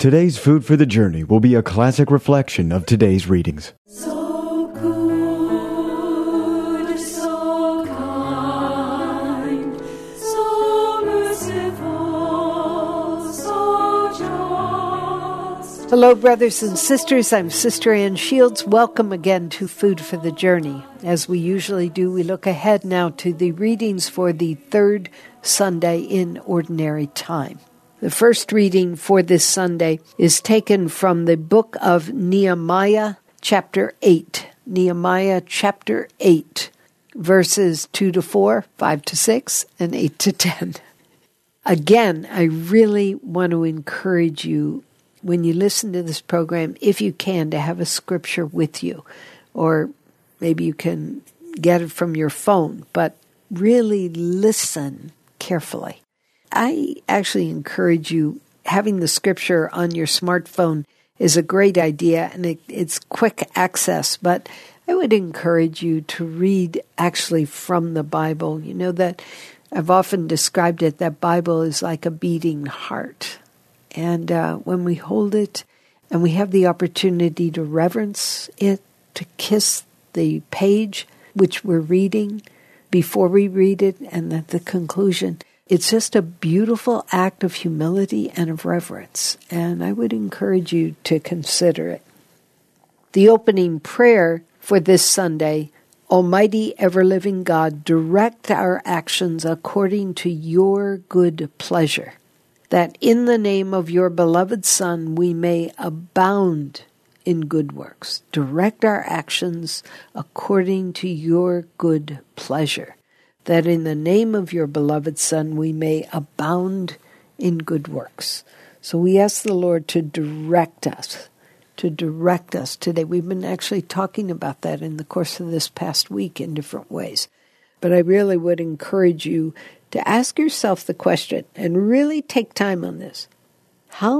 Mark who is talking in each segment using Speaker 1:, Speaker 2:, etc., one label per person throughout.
Speaker 1: Today's Food for the Journey will be a classic reflection of today's readings.
Speaker 2: So good, so kind, so merciful, so just.
Speaker 3: Hello, brothers and sisters. I'm Sister Ann Shields. Welcome again to Food for the Journey. As we usually do, we look ahead now to the readings for the third Sunday in Ordinary Time. The first reading for this Sunday is taken from the book of Nehemiah, chapter 8. Nehemiah, chapter 8, verses 2 to 4, 5 to 6, and 8 to 10. Again, I really want to encourage you, when you listen to this program, if you can, to have a scripture with you. Or maybe you can get it from your phone, but really listen carefully. I actually encourage you, having the scripture on your smartphone is a great idea, and it's quick access, but I would encourage you to read actually from the Bible. You know that I've often described it, that Bible is like a beating heart. And when we hold it and we have the opportunity to reverence it, to kiss the page which we're reading before we read it, and at the conclusion, it's just a beautiful act of humility and of reverence, and I would encourage you to consider it. The opening prayer for this Sunday: Almighty ever-living God, direct our actions according to your good pleasure, that in the name of your beloved Son we may abound in good works. Direct our actions according to your good pleasure, that in the name of your beloved Son we may abound in good works. So we ask the Lord to direct us today. We've been actually talking about that in the course of this past week in different ways. But I really would encourage you to ask yourself the question, and really take time on this. How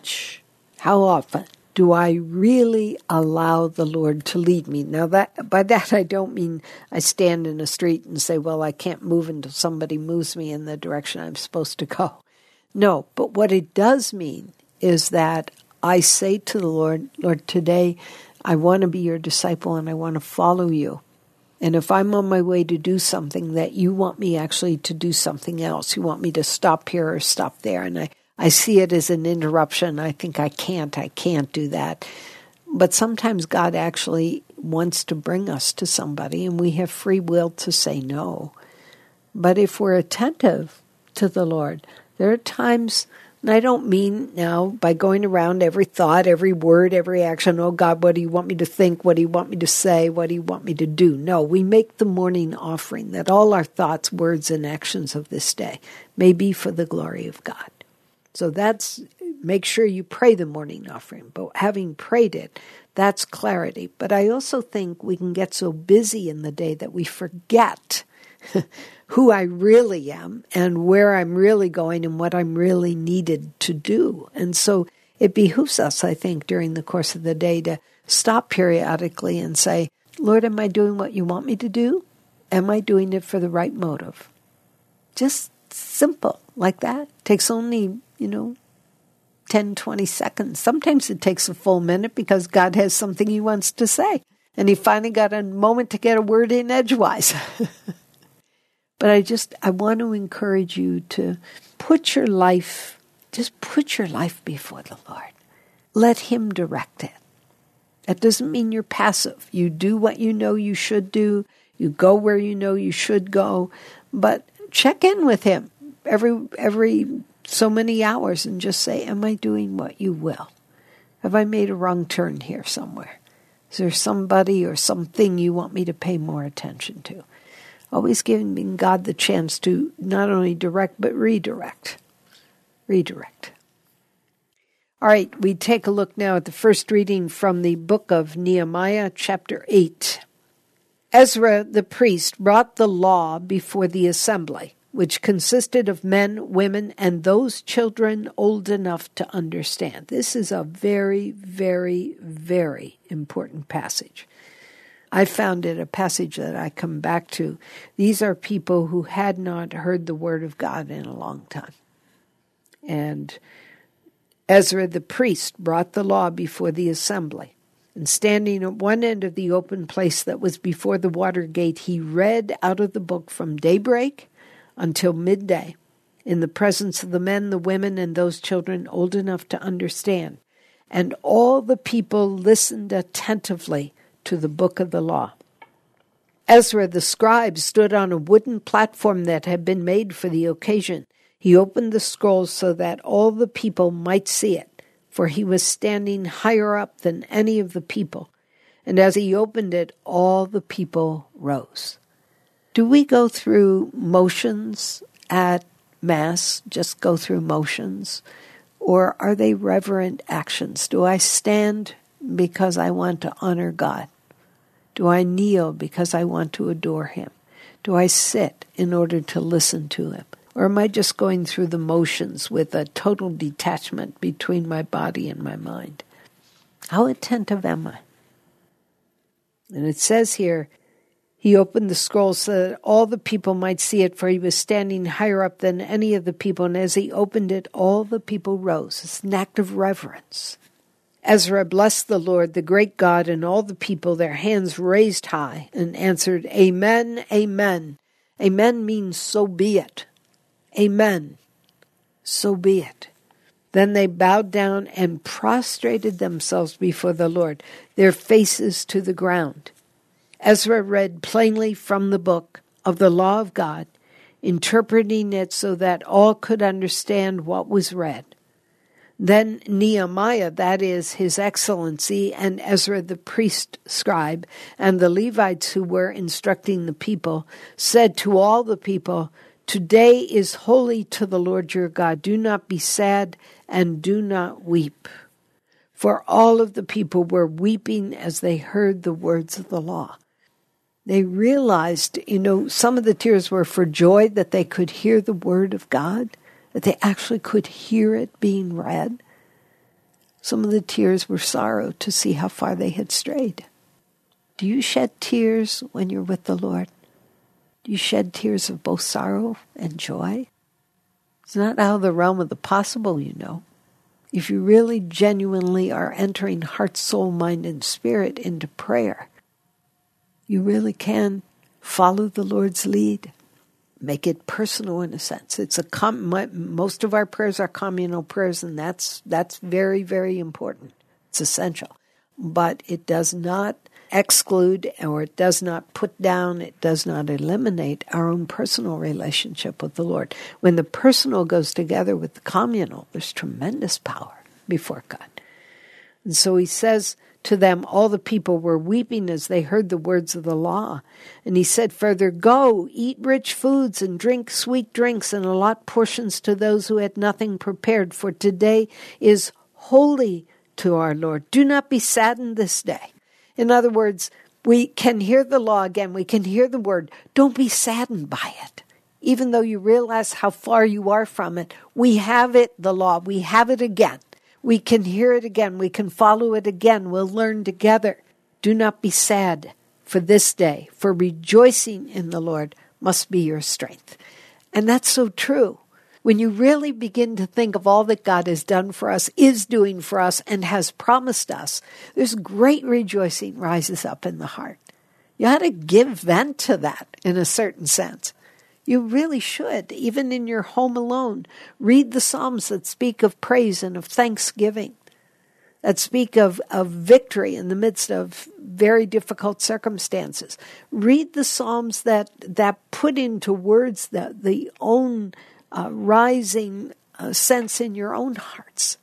Speaker 3: often do I really allow the Lord to lead me? Now, by that I don't mean I stand in a street and say, well, I can't move until somebody moves me in the direction I'm supposed to go. No, but what it does mean is that I say to the Lord, Lord, today I want to be your disciple and I want to follow you. And if I'm on my way to do something that you want me actually to do something else, you want me to stop here or stop there, and I see it as an interruption. I think I can't do that. But sometimes God actually wants to bring us to somebody, and we have free will to say no. But if we're attentive to the Lord, there are times, and I don't mean now by going around every thought, every word, every action, oh God, what do you want me to think? What do you want me to say? What do you want me to do? No, we make the morning offering that all our thoughts, words, and actions of this day may be for the glory of God. So make sure you pray the morning offering. But having prayed it, that's clarity. But I also think we can get so busy in the day that we forget who I really am and where I'm really going and what I'm really needed to do. And so it behooves us, I think, during the course of the day to stop periodically and say, Lord, am I doing what you want me to do? Am I doing it for the right motive? Just simple like that. Takes only 10, 20 seconds. Sometimes it takes a full minute because God has something he wants to say. And he finally got a moment to get a word in edgewise. But I want to encourage you to put your life before the Lord. Let him direct it. That doesn't mean you're passive. You do what you know you should do. You go where you know you should go. But check in with him every so many hours and just say, am I doing what you will? Have I made a wrong turn here somewhere? Is there somebody or something you want me to pay more attention to? Always giving God the chance to not only direct, but redirect. Redirect. All right, we take a look now at the first reading from the book of Nehemiah, chapter 8. Ezra the priest brought the law before the assembly, which consisted of men, women, and those children old enough to understand. This is a very, very, very important passage. I found it a passage that I come back to. These are people who had not heard the word of God in a long time. And Ezra the priest brought the law before the assembly, and standing at one end of the open place that was before the water gate, he read out of the book from daybreak until midday, in the presence of the men, the women, and those children old enough to understand. And all the people listened attentively to the book of the law. Ezra the scribe stood on a wooden platform that had been made for the occasion. He opened the scroll so that all the people might see it, for he was standing higher up than any of the people. And as he opened it, all the people rose. Do we go through motions at Mass, just go through motions? Or are they reverent actions? Do I stand because I want to honor God? Do I kneel because I want to adore him? Do I sit in order to listen to him? Or am I just going through the motions with a total detachment between my body and my mind? How attentive am I? And it says here, he opened the scroll so that all the people might see it, for he was standing higher up than any of the people. And as he opened it, all the people rose. It's an act of reverence. Ezra blessed the Lord, the great God, and all the people, their hands raised high, and answered, Amen, Amen. Amen means so be it. Amen. So be it. Then they bowed down and prostrated themselves before the Lord, their faces to the ground. Ezra read plainly from the book of the law of God, interpreting it so that all could understand what was read. Then Nehemiah, that is, His Excellency, and Ezra the priest scribe, and the Levites who were instructing the people, said to all the people, Today is holy to the Lord your God. Do not be sad and do not weep. For all of the people were weeping as they heard the words of the law. They realized, some of the tears were for joy that they could hear the word of God, that they actually could hear it being read. Some of the tears were sorrow to see how far they had strayed. Do you shed tears when you're with the Lord? Do you shed tears of both sorrow and joy? It's not out of the realm of the possible, If you really genuinely are entering heart, soul, mind, and spirit into prayer, you really can follow the Lord's lead. Make it personal in a sense. Most of our prayers are communal prayers, and that's very, very important. It's essential. But it does not exclude, or it does not put down, it does not eliminate our own personal relationship with the Lord. When the personal goes together with the communal, there's tremendous power before God. And so he says to them, all the people were weeping as they heard the words of the law. And he said further, Go, eat rich foods and drink sweet drinks, and allot portions to those who had nothing prepared, for today is holy to our Lord. Do not be saddened this day. In other words, we can hear the law again. We can hear the word. Don't be saddened by it. Even though you realize how far you are from it, we have it, the law. We have it again. We can hear it again. We can follow it again. We'll learn together. Do not be sad for this day, for rejoicing in the Lord must be your strength. And that's so true. When you really begin to think of all that God has done for us, is doing for us, and has promised us, there's great rejoicing rises up in the heart. You ought to give vent to that in a certain sense. You really should, even in your home alone. Read the Psalms that speak of praise and of thanksgiving, that speak of victory in the midst of very difficult circumstances. Read the Psalms that put into words the own rising sense in your own hearts.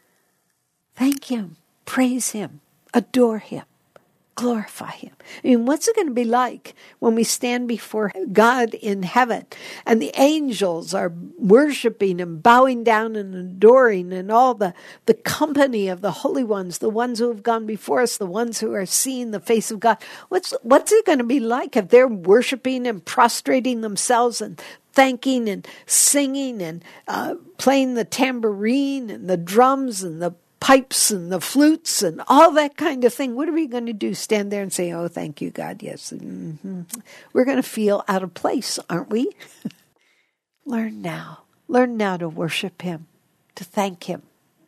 Speaker 3: Thank Him, praise Him, adore Him, glorify Him. I mean, what's it going to be like when we stand before God in heaven and the angels are worshiping and bowing down and adoring, and all the company of the holy ones, the ones who have gone before us, the ones who are seeing the face of God? What's it going to be like if they're worshiping and prostrating themselves and thanking and singing and playing the tambourine and the drums and the pipes and the flutes and all that kind of thing? What are we going to do? Stand there and say, oh, thank you, God, yes. Mm-hmm. We're going to feel out of place, aren't we? Learn now. Learn now to worship Him, to thank Him,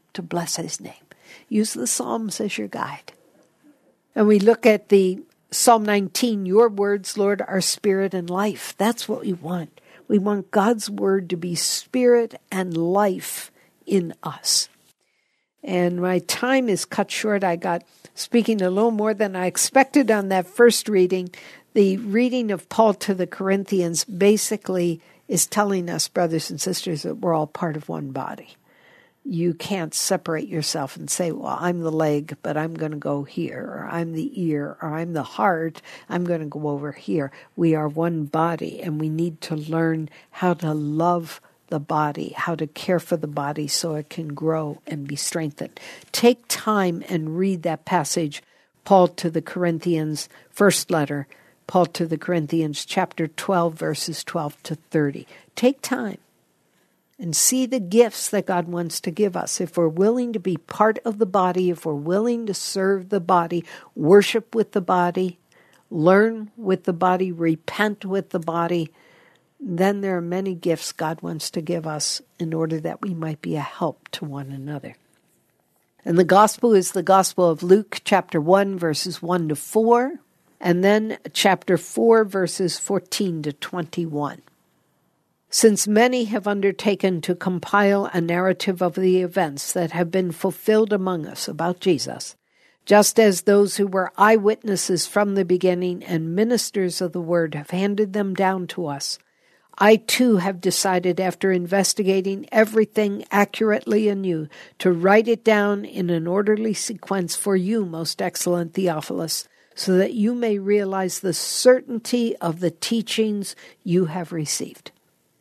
Speaker 3: to bless his name. Use the Psalms as your guide. And we look at the Psalm 19, your words, Lord, are spirit and life. That's what we want. We want God's word to be spirit and life in us. And my time is cut short. I got speaking a little more than I expected on that first reading. The reading of Paul to the Corinthians basically is telling us, brothers and sisters, that we're all part of one body. You can't separate yourself and say, well, I'm the leg, but I'm going to go here, or I'm the ear, or I'm the heart, I'm going to go over here. We are one body, and we need to learn how to love the body, how to care for the body so it can grow and be strengthened. Take time and read that passage, Paul to the Corinthians, first letter, Paul to the Corinthians, chapter 12, verses 12 to 30. Take time and see the gifts that God wants to give us. If we're willing to be part of the body, if we're willing to serve the body, worship with the body, learn with the body, repent with the body, then there are many gifts God wants to give us in order that we might be a help to one another. And the gospel is the gospel of Luke, chapter 1, verses 1 to 4, and then chapter 4, verses 14 to 21. Since many have undertaken to compile a narrative of the events that have been fulfilled among us about Jesus, just as those who were eyewitnesses from the beginning and ministers of the word have handed them down to us, I too have decided, after investigating everything accurately anew, to write it down in an orderly sequence for you, most excellent Theophilus, so that you may realize the certainty of the teachings you have received.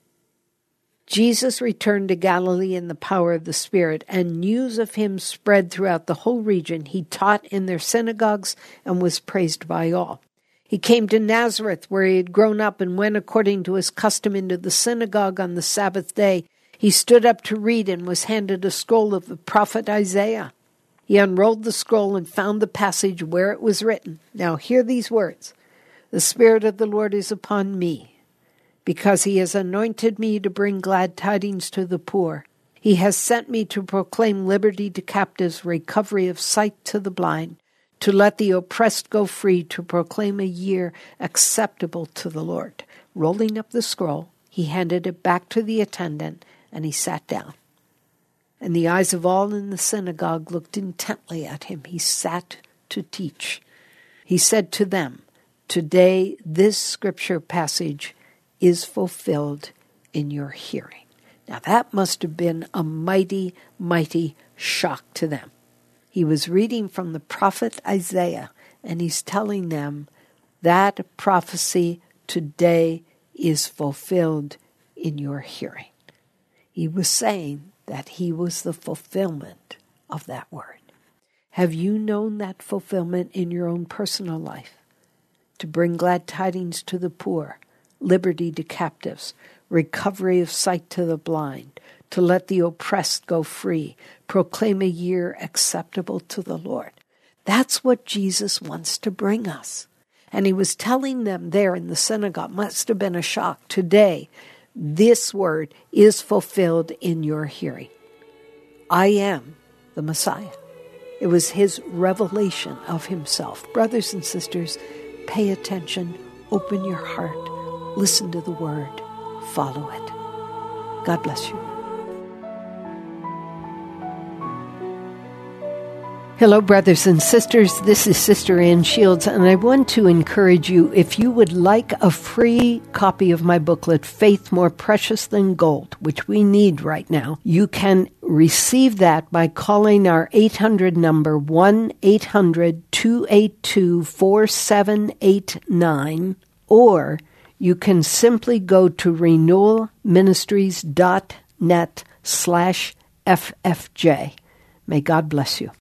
Speaker 3: Jesus returned to Galilee in the power of the Spirit, and news of him spread throughout the whole region. He taught in their synagogues and was praised by all. He came to Nazareth, where he had grown up, and went according to his custom into the synagogue on the Sabbath day. He stood up to read and was handed a scroll of the prophet Isaiah. He unrolled the scroll and found the passage where it was written. Now hear these words. The Spirit of the Lord is upon me, because he has anointed me to bring glad tidings to the poor. He has sent me to proclaim liberty to captives, recovery of sight to the blind, to let the oppressed go free, to proclaim a year acceptable to the Lord. Rolling up the scroll, he handed it back to the attendant, and he sat down. And the eyes of all in the synagogue looked intently at him. He sat to teach. He said to them, "Today this scripture passage is fulfilled in your hearing." Now that must have been a mighty, mighty shock to them. He was reading from the prophet Isaiah, and he's telling them that prophecy today is fulfilled in your hearing. He was saying that he was the fulfillment of that word. Have you known that fulfillment in your own personal life? To bring glad tidings to the poor, liberty to captives, recovery of sight to the blind, to let the oppressed go free, proclaim a year acceptable to the Lord. That's what Jesus wants to bring us. And he was telling them there in the synagogue, must have been a shock. Today, this word is fulfilled in your hearing. I am the Messiah. It was his revelation of himself. Brothers and sisters, pay attention, open your heart, listen to the word, follow it. God bless you. Hello, brothers and sisters. This is Sister Ann Shields, and I want to encourage you, if you would like a free copy of my booklet, Faith More Precious Than Gold, which we need right now, you can receive that by calling our 800 number, 1-800-282-4789, or you can simply go to renewalministries.net/FFJ. May God bless you.